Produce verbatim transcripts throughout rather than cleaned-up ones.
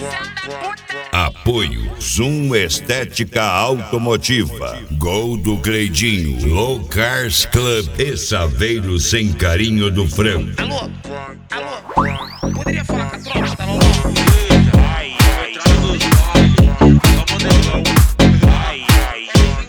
Apoio Zoom Estética Automotiva, Gol do Cleidinho, Low Cars Club e Saveiro Sem Carinho do Frango. Alô? Alô? Poderia falar com a tropa, tá louco? Ai, ai, ai, ai.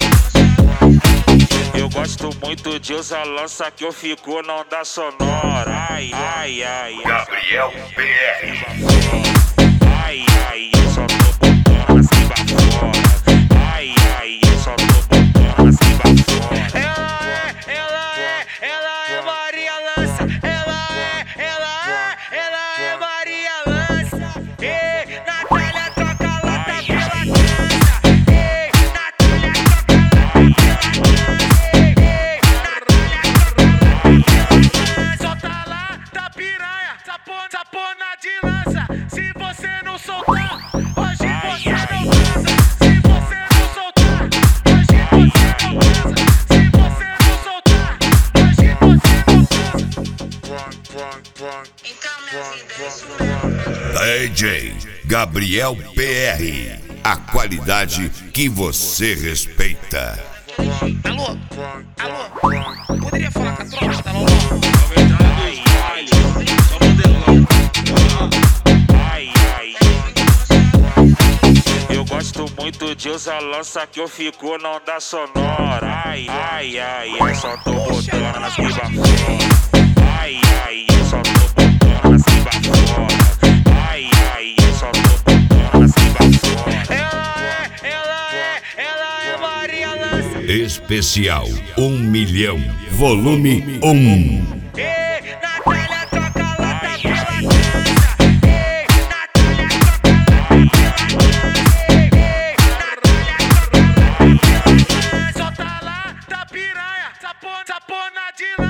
Eu gosto muito de usar lança que eu fico na onda sonora. Ai, ai, ai. Gabriel P R. Ai, ai, eu só tô botando assim pra fora. Ai, ai, eu só tô botando assim pra fora. Ela é, ela é, ela é Maria Lança. Ela é, ela é, ela é Maria Lança. Ei, Natália troca lata pela dança. Ei, Natália troca lata pela dança. Ei, Natália troca lata pela dança. Solta lá da piranha, sapona, sapona de lança. Se você não soltar, hoje você não dança. Se você não soltar, hoje você não dança. Se você não soltar, hoje você não dança. Então, minha vida, é isso mesmo. D J Gabriel P R. A qualidade que você respeita. Alô? Alô? Poderia falar com a tropa, tá louco? Eu gosto muito de usar lança que eu fico na onda sonora. Ai, ai, ai, eu só tô botando nas que pra fora. Ai, ai, eu só tô botando nas que pra fora. Ai, ai, eu só tô botando nas que pra fora. Ela é, ela é, ela é Maria Lança. Especial um milhão, volume um. Ei, Natália troca lata pela dança. Ei, Natália troca lata pela dança. Ei, Natália troca lata pela dança. Solta lá da piranha, sapona, sapona de